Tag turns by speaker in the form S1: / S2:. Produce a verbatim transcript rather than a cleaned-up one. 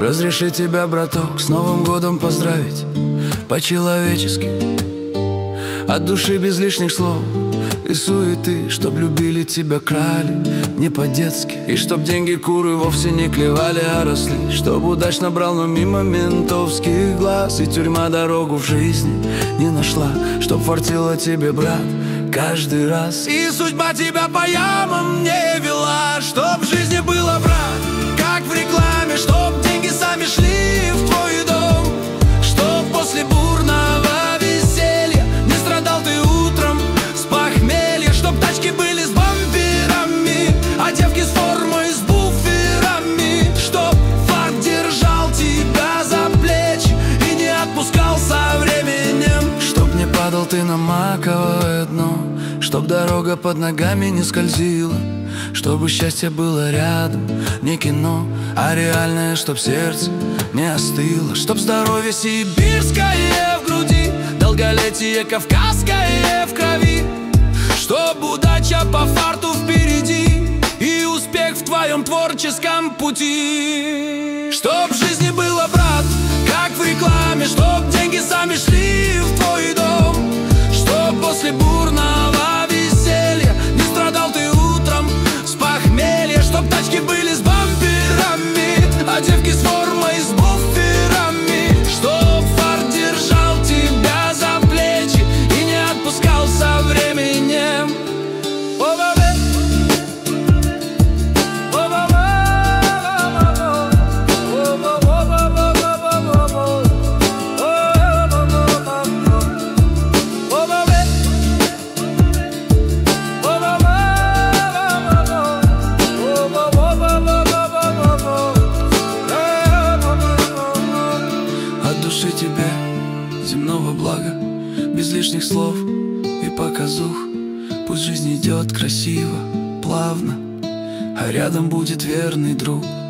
S1: Разреши тебя, браток, с Новым годом поздравить по-человечески, от души без лишних слов и суеты, чтоб любили тебя, крали не по-детски, и чтоб деньги куры вовсе не клевали, а росли, чтоб удачно брал, но мимо ментовских глаз, и тюрьма дорогу в жизни не нашла, чтоб фартило тебе, брат, каждый раз, и судьба тебя по ямам не вела, чтоб в жизни было, брат, как в рекламе, чтоб деньги сами шли в твой дом, чтоб после бурного веселья не страдал ты утром с похмелья, чтоб тачки были с бамперами, а девки с формой с буферами, чтоб фарт держал тебя за плечи и не отпускал со временем, чтоб не падал ты на маковое дно, чтоб дорога под ногами не скользила, чтобы счастье было рядом, не кино, а реальное, чтоб сердце не остыло, чтоб здоровье сибирское в груди, долголетие кавказское в крови, чтоб удача по фарту впереди и успех в твоем творческом пути, чтоб в жизни было, брат, как в рекламе, чтоб деньги сами шли в твой дом, чтоб после бурного веселья не страдал ты утром с похмелья, чтоб тачки были с бамперами, а девки с формой с буферами, чтоб фарт держал тебя за плечи и не отпускал со временем. Души тебе земного блага, без лишних слов и показух, пусть жизнь идет красиво, плавно, а рядом будет верный друг.